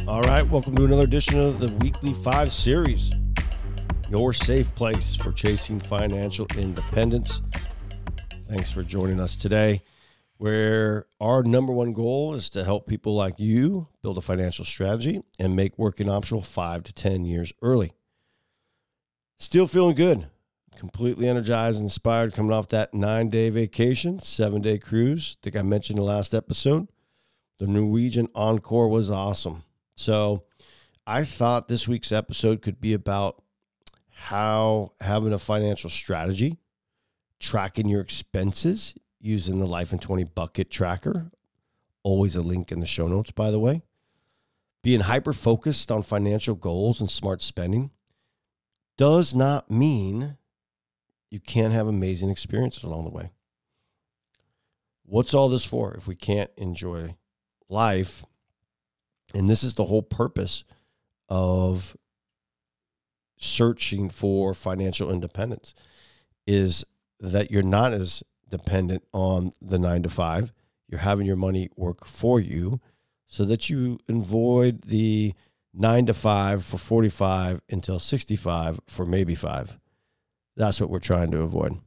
All right, welcome to another edition of the Weekly 5 series, your safe place for chasing financial independence. Thanks for joining us today, where our number one goal is to help people like you build a financial strategy and make working optional 5 to 10 years early. Still feeling good, completely energized and inspired coming off that 9-day vacation, 7-day cruise. I think I mentioned in the last episode. The Norwegian Encore was awesome. So I thought this week's episode could be about how having a financial strategy, tracking your expenses using the Life in 20 bucket tracker, always a link in the show notes, by the way, being hyper-focused on financial goals and smart spending does not mean you can't have amazing experiences along the way. What's all this for if we can't enjoy life? And this is the whole purpose of searching for financial independence, is that you're not as dependent on the 9 to 5. You're having your money work for you so that you avoid the 9 to 5 for 45 until 65 for maybe 5. That's what we're trying to avoid.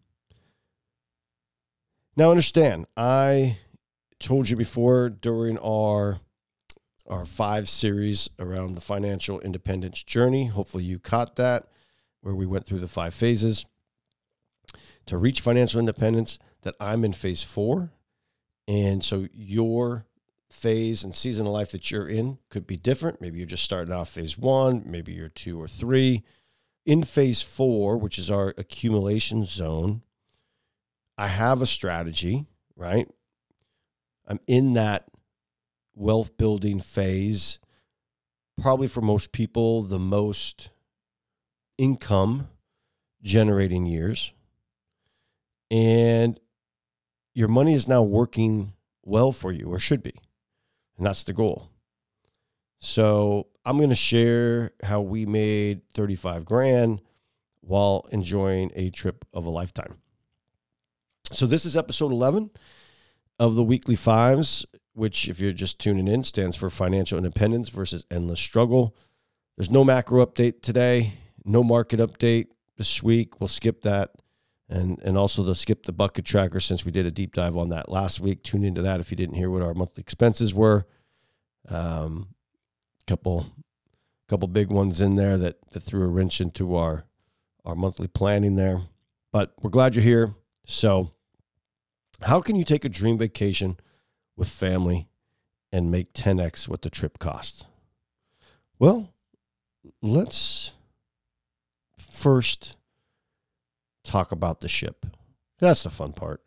Now understand, I told you before during our 5 series around the financial independence journey. Hopefully you caught that, where we went through the 5 phases to reach financial independence, that I'm in phase 4. And so your phase and season of life that you're in could be different. Maybe you're just starting off phase 1, maybe you're 2 or 3. In phase 4, which is our accumulation zone, I have a strategy, right? I'm in that wealth building phase, probably for most people, the most income generating years. And your money is now working well for you, or should be. And that's the goal. So I'm going to share how we made 35 grand while enjoying a trip of a lifetime. So this is episode 11 of the Weekly 5s, which, if you're just tuning in, stands for Financial Independence versus Endless Struggle. There's no macro update today, no market update this week. We'll skip that. And also they'll skip the bucket tracker since we did a deep dive on that last week. Tune into that if you didn't hear what our monthly expenses were. Couple big ones in there that threw a wrench into our monthly planning there. But we're glad you're here. So how can you take a dream vacation with family and make 10x what the trip costs? Well, let's first talk about the ship. That's the fun part.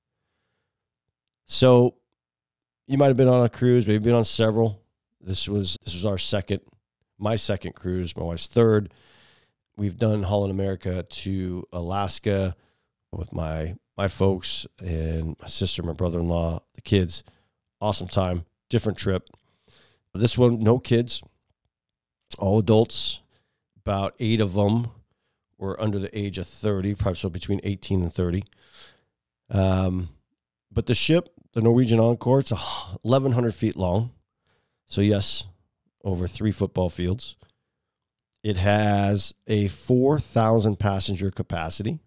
So you might have been on a cruise, maybe been on several. This was my second cruise, my wife's third. We've done Holland America to Alaska with my folks and my sister, my brother-in-law, the kids. Awesome time, different trip. This one, no kids, all adults. About 8 of them were under the age of 30, probably so between 18 and 30. But the ship, the Norwegian Encore, it's 1,100 feet long. So yes, over 3 football fields. It has a 4,000 passenger capacity,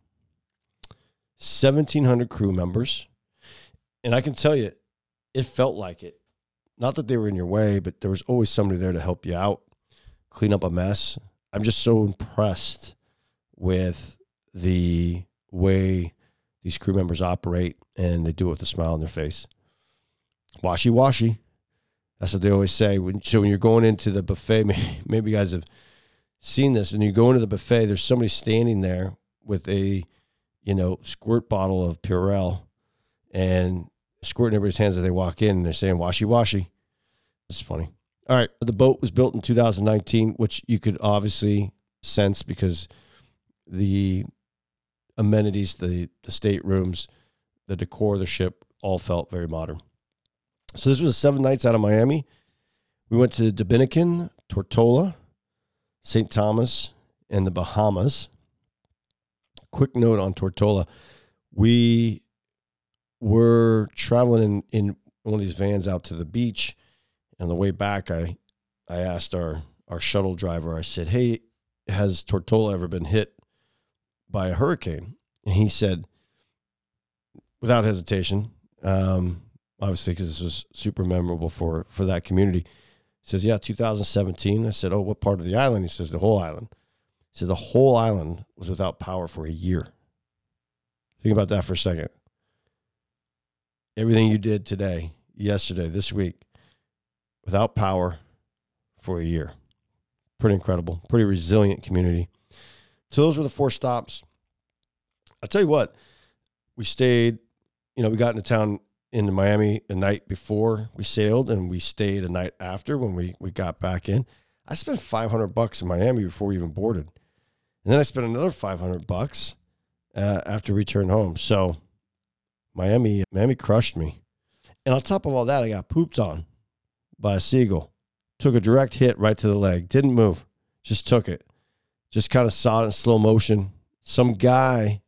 1,700 crew members. And I can tell you, it felt like it. Not that they were in your way, but there was always somebody there to help you out, clean up a mess. I'm just so impressed with the way these crew members operate, and they do it with a smile on their face. Washy-washy. That's what they always say. So when you're going into the buffet, maybe you guys have seen this. When you go into the buffet, there's somebody standing there with a, squirt bottle of Purell and squirting everybody's hands as they walk in, and they're saying, washy-washy. It's funny. All right. The boat was built in 2019, which you could obviously sense because the amenities, the staterooms, the decor of the ship all felt very modern. So this was 7 nights out of Miami. We went to Dominican, Tortola, St. Thomas, and the Bahamas. Quick note on Tortola. We were traveling in one of these vans out to the beach. And on the way back, I I asked our shuttle driver, I said, hey, has Tortola ever been hit by a hurricane? And he said, without hesitation, obviously because this was super memorable for that community. He says, yeah, 2017. I said, oh, what part of the island? He says, the whole island. He said, the whole island was without power for a year. Think about that for a second. Everything you did today, yesterday, this week, without power for a year. Pretty incredible, pretty resilient community. So those were the 4 stops. I'll tell you what, we stayed, we got into town into Miami the night before we sailed, and we stayed a night after when we got back in. I spent $500 in Miami before we even boarded. And then I spent another $500 after we returned home. So Miami crushed me. And on top of all that, I got pooped on by a seagull. Took a direct hit right to the leg. Didn't move. Just took it. Just kind of saw it in slow motion. Some guy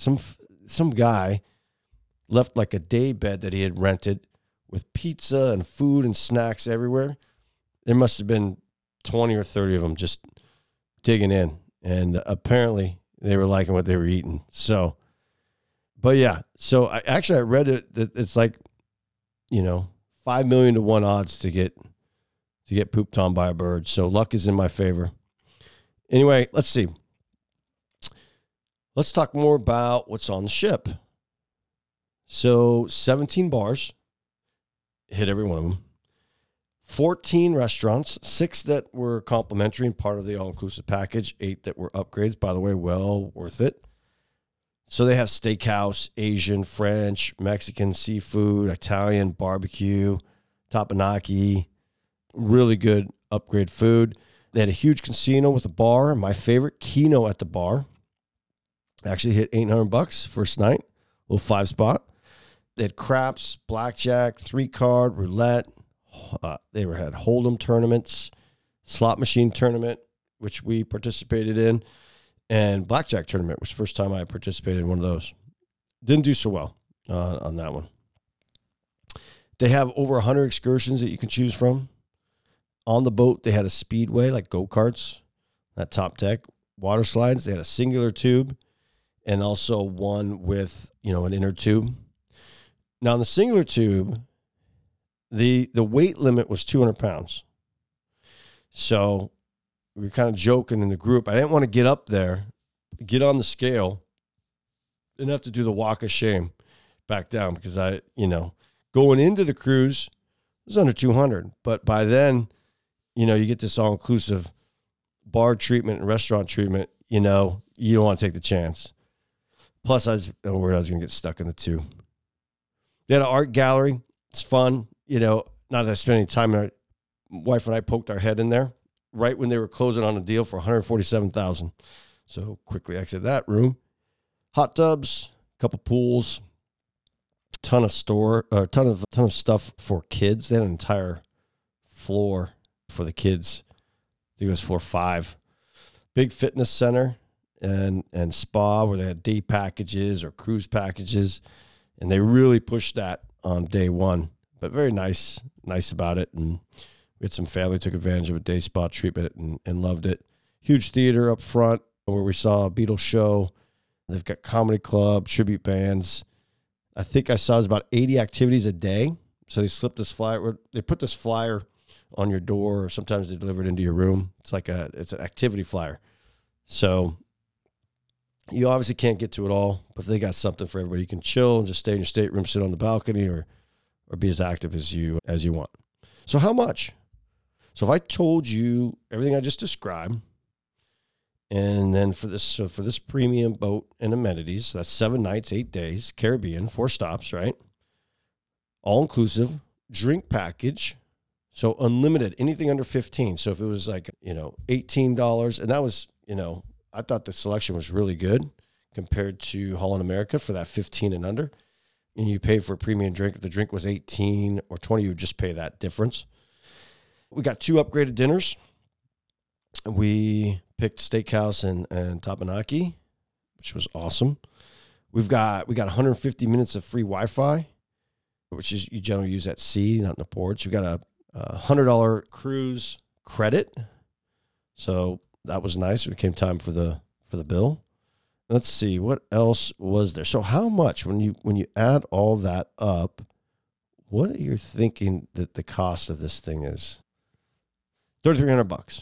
left like a day bed that he had rented with pizza and food and snacks everywhere. There must have been 20 or 30 of them just digging in. And apparently they were liking what they were eating. So, but yeah. So I read it that it's like, 5 million to 1 odds to get pooped on by a bird. So luck is in my favor. Anyway, let's see. Let's talk more about what's on the ship. So 17 bars, hit every one of them. 14 restaurants, 6 that were complimentary and part of the all-inclusive package, 8 that were upgrades, by the way, well worth it. So they have steakhouse, Asian, French, Mexican, seafood, Italian, barbecue, tapenaki, really good upgrade food. They had a huge casino with a bar. My favorite, Keno at the bar. Actually hit $800 first night, little 5 spot. They had craps, blackjack, 3-card, roulette. They had hold'em tournaments, slot machine tournament, which we participated in, and blackjack tournament, which was the first time I participated in one of those. Didn't do so well on that one. They have over 100 excursions that you can choose from. On the boat, they had a speedway, like go-karts, that top deck, water slides. They had a singular tube and also one with, an inner tube. Now, in the singular tube, the weight limit was 200 pounds. So we were kind of joking in the group. I didn't want to get up there, get on the scale, and have to do the walk of shame back down because going into the cruise, it was under 200. But by then, you get this all-inclusive bar treatment and restaurant treatment, you don't want to take the chance. Plus, I was worried I was going to get stuck in the tube. They had an art gallery. It's fun. Not that I spent any time. My wife and I poked our head in there right when they were closing on a deal for $147,000. So quickly exit that room. Hot tubs, a couple pools, ton of stuff for kids. They had an entire floor for the kids. I think it was floor 5. Big fitness center and spa where they had day packages or cruise packages. And they really pushed that on day one, but very nice about it. And we had some family took advantage of a day spa treatment and loved it. Huge theater up front where we saw a Beatles show. They've got comedy club, tribute bands. I think I saw it was about 80 activities a day. So they slipped this flyer. They put this flyer on your door, or sometimes they deliver it into your room. It's an activity flyer. So you obviously can't get to it all, but they got something for everybody. You can chill and just stay in your stateroom, sit on the balcony, or be as active as you want. So how much? So if I told you everything I just described, and then for this premium boat and amenities, that's 7 nights, 8 days, Caribbean, 4 stops, right? All inclusive, drink package, so unlimited, anything under 15. So if it was like, $18, and that was, I thought the selection was really good compared to Holland America for that 15 and under. And you pay for a premium drink. If the drink was 18 or 20, you would just pay that difference. We got 2 upgraded dinners. We picked steakhouse and tapenaki, which was awesome. We got 150 minutes of free Wi-Fi, which is you generally use at sea, not in the ports. We got a $100 cruise credit. So that was nice. It came time for the bill. Let's see, what else was there? So how much, when you add all that up, what are you thinking that the cost of this thing is? $3,300.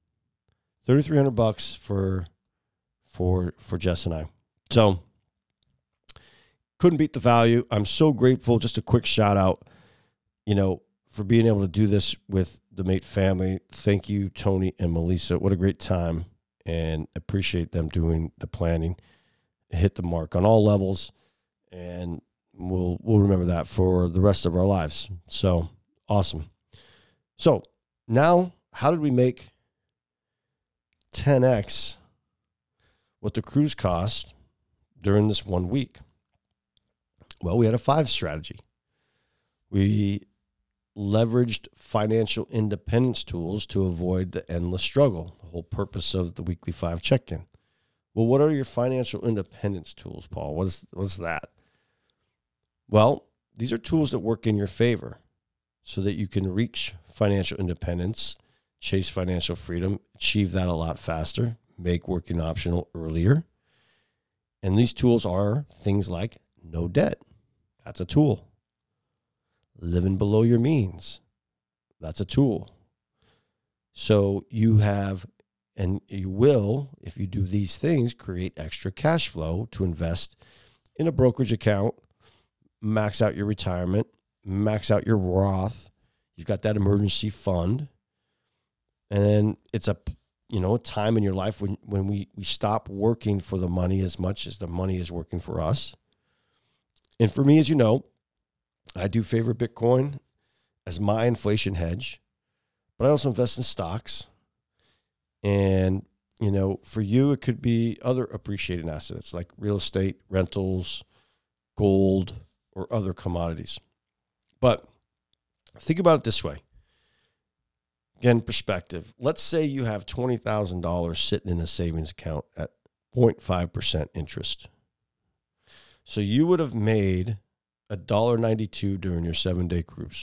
$3,300 for Jess and I. So couldn't beat the value. I'm so grateful. Just a quick shout out, for being able to do this with the Mate family. Thank you, Tony and Melissa. What a great time, and appreciate them doing the planning. Hit the mark on all levels, and we'll remember that for the rest of our lives. So awesome. So now, how did we make 10x what the cruise cost during this 1 week? Well, we had a 5 strategy. We leveraged financial independence tools to avoid the endless struggle, the whole purpose of the weekly 5 check-in. Well, what are your financial independence tools, Paul? What's that? Well, these are tools that work in your favor so that you can reach financial independence, chase financial freedom, achieve that a lot faster, make working optional earlier. And these tools are things like no debt. That's a tool. Living below your means. That's a tool. So you have, and you will, if you do these things, create extra cash flow to invest in a brokerage account, max out your retirement, max out your Roth. You've got that emergency fund. And it's a time in your life when we stop working for the money as much as the money is working for us. And for me, as you know, I do favor Bitcoin as my inflation hedge, but I also invest in stocks. And, for you, it could be other appreciating assets like real estate, rentals, gold, or other commodities. But think about it this way. Again, perspective. Let's say you have $20,000 sitting in a savings account at 0.5% interest. So you would have made $1.92 during your 7-day cruise.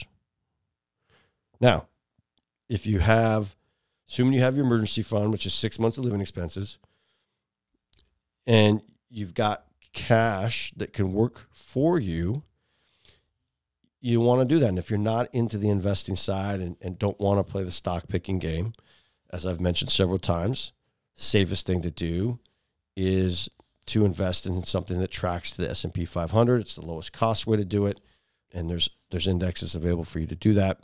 Now, if you have, assuming you have your emergency fund, which is 6 months of living expenses, and you've got cash that can work for you, you want to do that. And if you're not into the investing side and don't want to play the stock picking game, as I've mentioned several times, safest thing to do is to invest in something that tracks the S&P 500. It's the lowest cost way to do it. And there's indexes available for you to do that.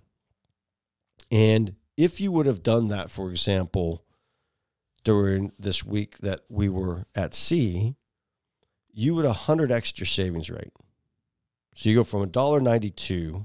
And if you would have done that, for example, during this week that we were at sea, you would 100x your savings rate. So you go from $1.92 to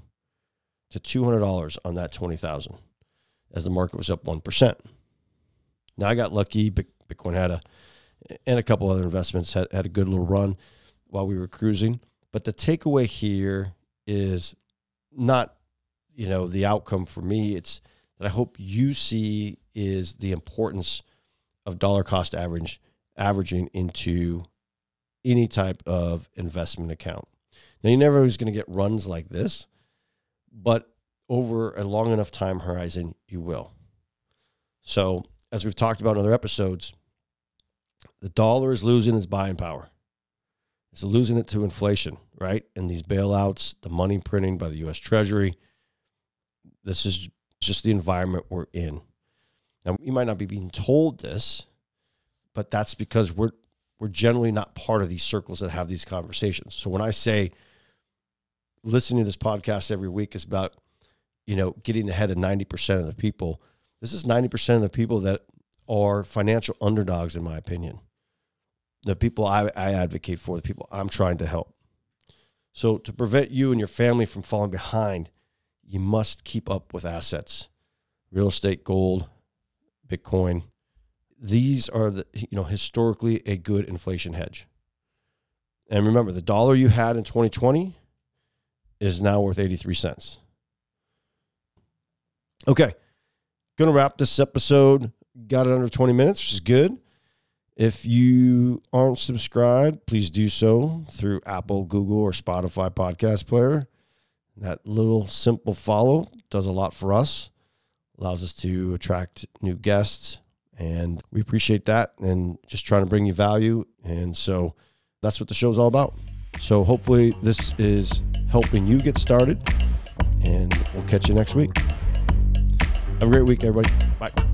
$200 on that $20,000 as the market was up 1%. Now I got lucky. Bitcoin had and a couple other investments had a good little run while we were cruising. But the takeaway here is not, the outcome for me. It's that I hope you see is the importance of dollar cost averaging into any type of investment account. Now, you never was going to get runs like this, but over a long enough time horizon, you will. So, as we've talked about in other episodes, the dollar is losing its buying power. It's losing it to inflation, right? And these bailouts, the money printing by the U.S. Treasury, this is just the environment we're in. Now, you might not be being told this, but that's because we're generally not part of these circles that have these conversations. So when I say listening to this podcast every week is about, getting ahead of 90% of the people, this is 90% of the people that are financial underdogs, in my opinion. The people I advocate for, the people I'm trying to help. So to prevent you and your family from falling behind, you must keep up with assets, real estate, gold, Bitcoin. These are historically a good inflation hedge. And remember, the dollar you had in 2020 is now worth 83 cents. Okay. Going to wrap this episode. Got it under 20 minutes, which is good. If you aren't subscribed, please do so through Apple, Google, or Spotify podcast player. That little simple follow does a lot for us. allows us to attract new guests, and we appreciate that and just trying to bring you value. And so that's what the show's all about. So hopefully this is helping you get started, and we'll catch you next week. Have a great week, everybody. Bye.